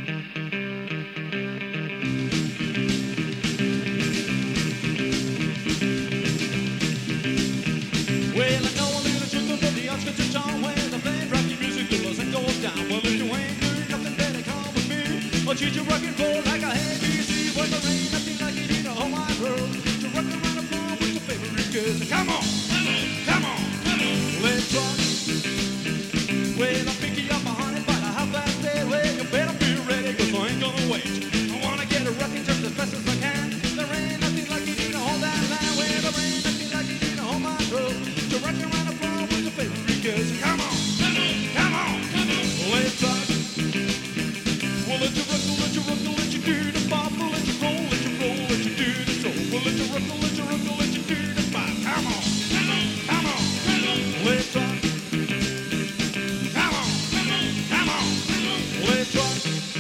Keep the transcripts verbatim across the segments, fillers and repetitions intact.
Well, I know a little truth about the outskirts of town where the band rocky music goes and goes down. Well, if you ain't doing nothing better, come with me. I'll treat you rock and roll like a A B C. Well, there ain't nothing like it in a whole wide world to rock around the floor with your favorite girls. Come on, come on, come on, let's rock. Well, I'll pick you up, my honey, by the half past eight. Well, you better be ready, cause I ain't gonna wait. I wanna get a rockin' just as fast as I can. There ain't nothing like it in a whole damn land. Well, there ain't nothing like it in a whole wide world to rock around the floor with your favorite girls. Come on, come on, come on, come on, let's rock. Well, let you rock, let you rock, let you do the pop, let you roll, let you roll, let you do the soul. Well, let you rock, let you rock, let you do the pop. Come on, come on, come on, come on, let's rock. Come on, come on, come on, let's rock.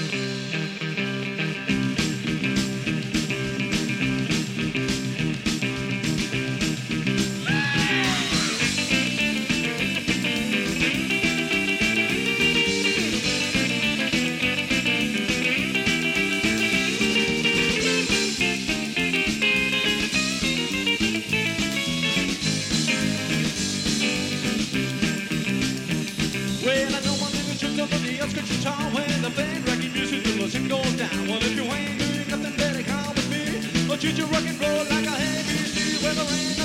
Well, I know one little trick over the outskirts of town where the band rocky music goes and goes down. Well, if you ain't doing nothing better, come with me. I'll treat you rock and roll like a A B C. Well, there ain't